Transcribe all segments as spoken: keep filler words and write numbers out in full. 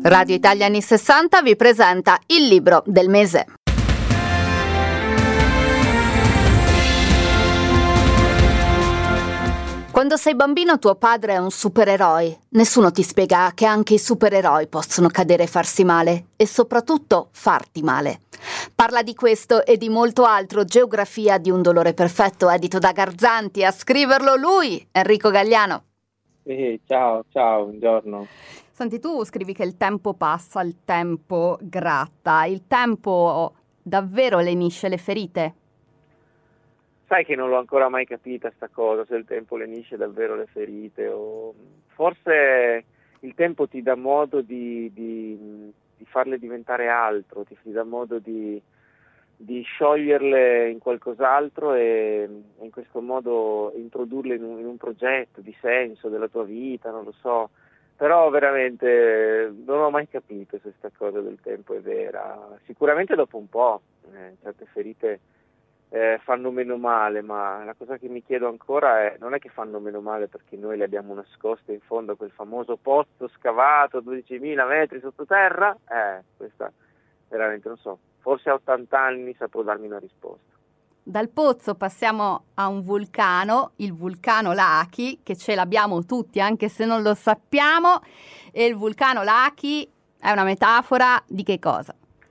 Radio Italia anni sessanta vi presenta il libro del mese. Quando sei bambino tuo padre è un supereroe. Nessuno ti spiega che anche i supereroi possono cadere e farsi male, e soprattutto farti male. Parla di questo e di molto altro Geografia di un dolore perfetto, edito da Garzanti. A scriverlo lui, Enrico Gagliano. Sì, ciao, ciao, buongiorno. Senti, tu scrivi che il tempo passa, il tempo gratta, il tempo davvero lenisce le ferite? Sai che non l'ho ancora mai capita sta cosa, se il tempo lenisce davvero le ferite, o forse il tempo ti dà modo di, di, di farle diventare altro, ti, ti dà modo di, di scioglierle in qualcos'altro e, e in questo modo introdurle in un, in un progetto di senso della tua vita, non lo so. Però veramente non ho mai capito se sta cosa del tempo è vera. Sicuramente dopo un po', eh, certe ferite eh, fanno meno male, ma la cosa che mi chiedo ancora è: non è che fanno meno male perché noi le abbiamo nascoste in fondo a quel famoso pozzo scavato dodicimila metri sottoterra? Eh, questa veramente non so, forse a ottanta anni saprò darmi una risposta. Dal pozzo passiamo a un vulcano, il vulcano Laki, che ce l'abbiamo tutti anche se non lo sappiamo, e il vulcano Laki è una metafora di che cosa?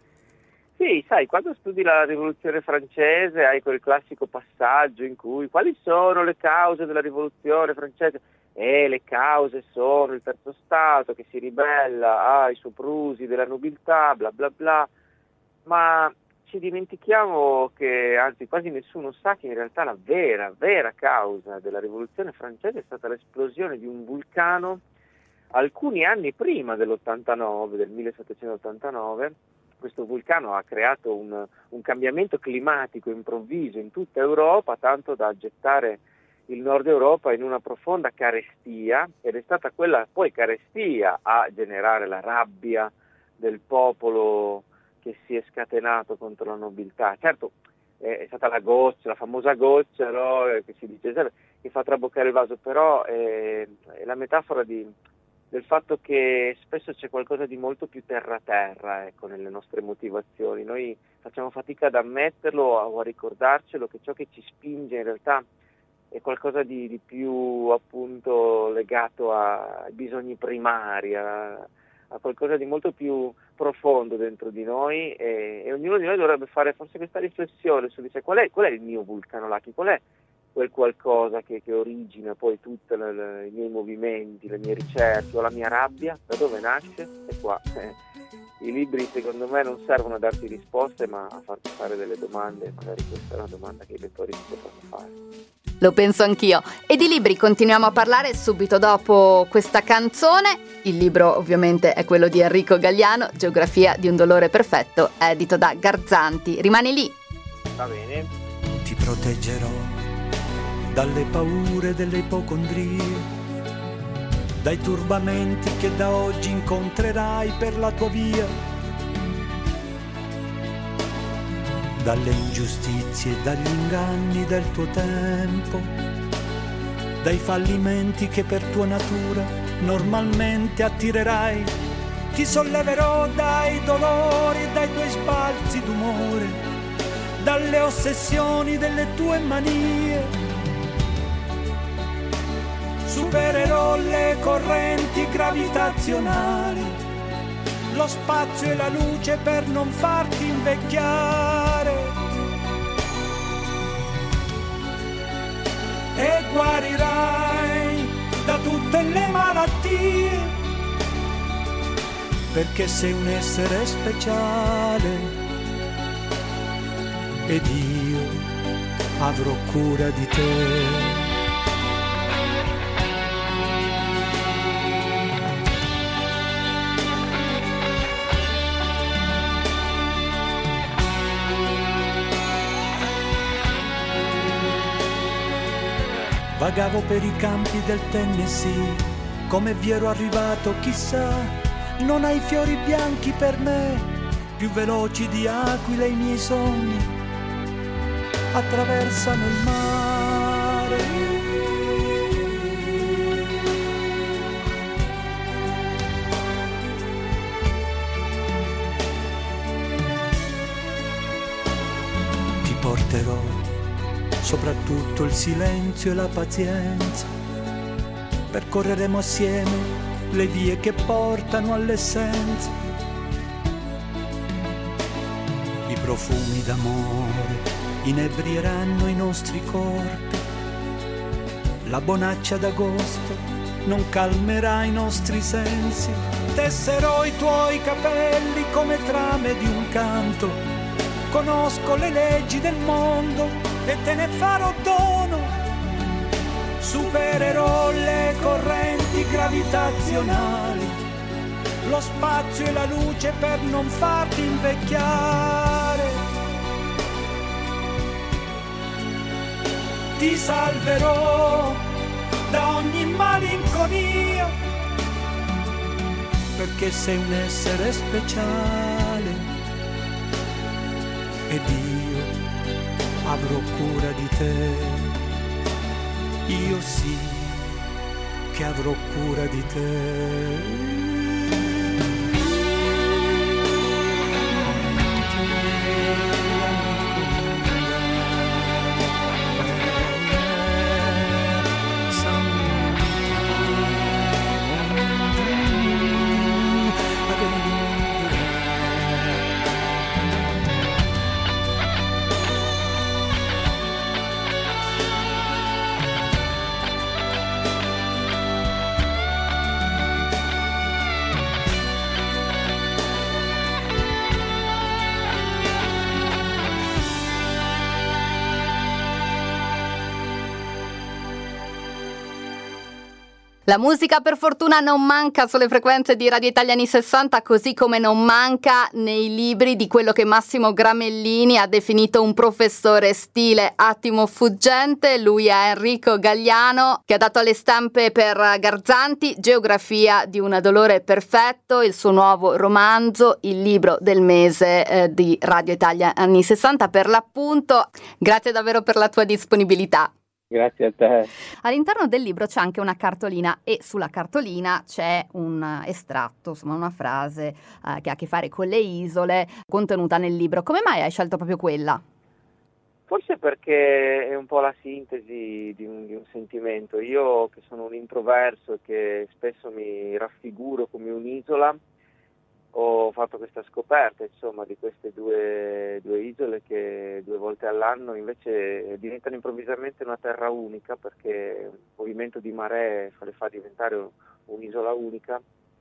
Sì, sai, quando studi la rivoluzione francese hai quel classico passaggio in cui quali sono le cause della rivoluzione francese? E le cause sono il terzo stato che si ribella ai soprusi della nobiltà, bla bla bla, ma ci dimentichiamo che, anzi quasi nessuno sa che in realtà la vera, vera causa della rivoluzione francese è stata l'esplosione di un vulcano alcuni anni prima dell'ottantanove, del millesettecentottantanove. Questo vulcano ha creato un, un cambiamento climatico improvviso in tutta Europa, tanto da gettare il nord Europa in una profonda carestia, ed è stata quella poi carestia a generare la rabbia del popolo che si è scatenato contro la nobiltà. Certo, eh, è stata la goccia, la famosa goccia, no, che si dice sempre, che fa traboccare il vaso, però eh, è la metafora di, del fatto che spesso c'è qualcosa di molto più terra-terra, ecco, nelle nostre motivazioni. Noi facciamo fatica ad ammetterlo o a ricordarcelo, che ciò che ci spinge in realtà è qualcosa di, di più appunto legato ai bisogni primari, a, a qualcosa di molto più profondo dentro di noi, e, e ognuno di noi dovrebbe fare forse questa riflessione su di sé: qual è, qual è il mio vulcano Laki, qual è quel qualcosa che, che origina poi tutti i miei movimenti, le mie ricerche o la mia rabbia, da dove nasce? E qua eh, i libri secondo me non servono a darti risposte, ma a farti fare delle domande. Magari questa è una domanda che i lettori si potranno fare. Lo penso anch'io. E di libri continuiamo a parlare subito dopo questa canzone. Il libro ovviamente è quello di Enrico Gagliano, Geografia di un dolore perfetto, edito da Garzanti. Rimani lì. Va bene. Ti proteggerò dalle paure delle ipocondrie, dai turbamenti che da oggi incontrerai per la tua via, dalle ingiustizie e dagli inganni del tuo tempo, dai fallimenti che per tua natura normalmente attirerai. Ti solleverò dai dolori e dai tuoi sbalzi d'umore, dalle ossessioni delle tue manie. Supererò le correnti gravitazionali, lo spazio e la luce per non farti invecchiare, e guarirai da tutte le malattie, perché sei un essere speciale ed io avrò cura di te. Vagavo per i campi del Tennessee, come vi ero arrivato chissà. Non hai fiori bianchi per me, più veloci di aquile i miei sogni attraversano il mare. porterò soprattutto il silenzio e la pazienza. Percorreremo assieme le vie che portano all'essenza. I profumi d'amore inebrieranno i nostri corpi. La bonaccia d'agosto non calmerà i nostri sensi. Tesserò i tuoi capelli come trame di un canto. Conosco le leggi del mondo e te ne farò dono. Supererò le correnti gravitazionali, lo spazio e la luce per non farti invecchiare. Ti salverò da ogni malinconia, perché sei un essere speciale ed io avrò cura di te. Io sì che avrò cura di te. La musica per fortuna non manca sulle frequenze di Radio Italia anni sessanta, così come non manca nei libri di quello che Massimo Gramellini ha definito un professore stile attimo fuggente. Lui è Enrico Gagliano, che ha dato alle stampe per Garzanti Geografia di un dolore perfetto, il suo nuovo romanzo, il libro del mese eh, di Radio Italia anni sessanta per l'appunto. Grazie davvero per la tua disponibilità. Grazie a te. All'interno del libro c'è anche una cartolina e sulla cartolina c'è un estratto, insomma una frase eh, che ha a che fare con le isole contenuta nel libro. Come mai hai scelto proprio quella? Forse perché è un po' la sintesi di un, di un sentimento. Io che sono un introverso e che spesso mi raffiguro come un'isola, ho fatto questa scoperta, insomma, di queste due, due isole che due volte all'anno invece diventano improvvisamente una terra unica, perché un movimento di maree le fa diventare un'isola unica,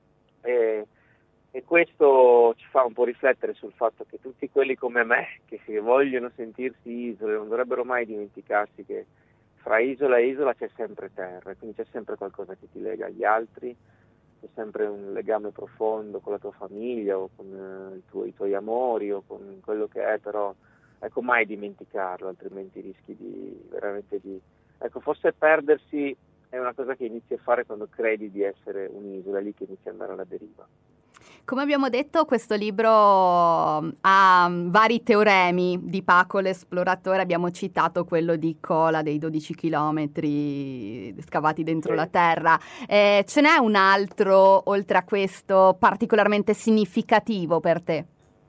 e, e questo ci fa un po' riflettere sul fatto che tutti quelli come me, che si vogliono sentirsi isole, non dovrebbero mai dimenticarsi che fra isola e isola c'è sempre terra, quindi c'è sempre qualcosa che ti lega agli altri. C'è sempre un legame profondo con la tua famiglia o con eh, i, tuoi, i tuoi amori o con quello che è, però ecco, mai dimenticarlo, altrimenti rischi di veramente di... Ecco, forse perdersi è una cosa che inizi a fare quando credi di essere un'isola, è lì che inizi ad andare alla deriva. Come abbiamo detto, questo libro ha vari teoremi di Paco l'esploratore. Abbiamo citato quello di Kola dei dodici chilometri scavati dentro Sì. la terra. Eh, ce n'è un altro, oltre a questo, particolarmente significativo per te?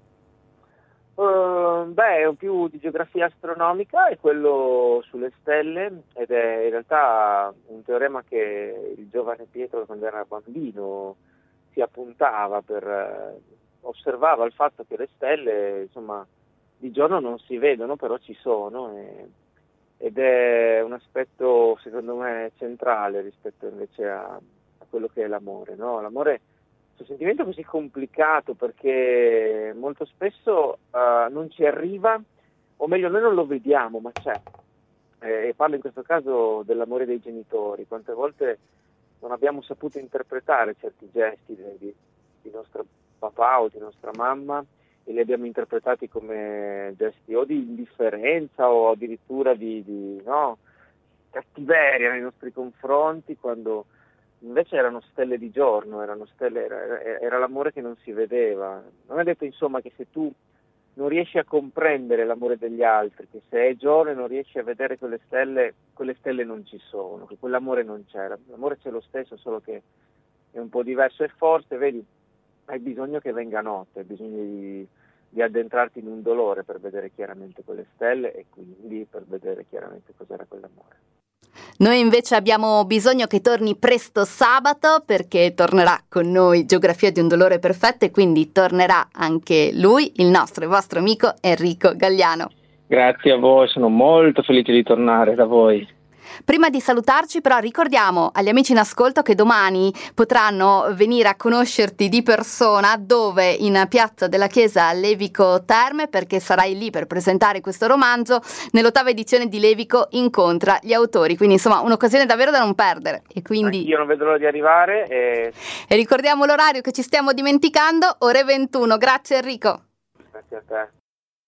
Uh, beh, è un più di geografia astronomica, è quello sulle stelle, ed è in realtà un teorema che il giovane Pietro, quando era bambino, si appuntava per eh, osservava il fatto che le stelle, insomma, di giorno non si vedono, però ci sono, e, ed è un aspetto secondo me centrale rispetto invece a, a quello che è l'amore, no? L'amore è questo sentimento così complicato, perché molto spesso uh, non ci arriva, o meglio noi non lo vediamo, ma c'è, e parlo in questo caso dell'amore dei genitori. Quante volte non abbiamo saputo interpretare certi gesti di, di nostro papà o di nostra mamma, e li abbiamo interpretati come gesti o di indifferenza o addirittura di, di no, cattiveria nei nostri confronti, quando invece erano stelle di giorno, erano stelle, era, era l'amore che non si vedeva. Non è detto, insomma, che se tu non riesci a comprendere l'amore degli altri, che se è giorno e non riesci a vedere quelle stelle, quelle stelle non ci sono, che quell'amore non c'era. L'amore c'è lo stesso, solo che è un po' diverso, e forse, vedi, hai bisogno che venga notte, hai bisogno di, di addentrarti in un dolore per vedere chiaramente quelle stelle e quindi per vedere chiaramente cos'era quell'amore. Noi invece abbiamo bisogno che torni presto sabato, perché tornerà con noi Geografia di un dolore perfetto, e quindi tornerà anche lui, il nostro e vostro amico Enrico Gagliano. Grazie a voi, sono molto felice di tornare da voi. Prima di salutarci però ricordiamo agli amici in ascolto che domani potranno venire a conoscerti di persona, dove? In piazza della Chiesa Levico Terme, perché sarai lì per presentare questo romanzo nell'ottava edizione di Levico incontra gli autori, quindi insomma un'occasione davvero da non perdere. E quindi io non vedo l'ora di arrivare e... e ricordiamo l'orario che ci stiamo dimenticando, ore ventuno. Grazie Enrico. Grazie a te.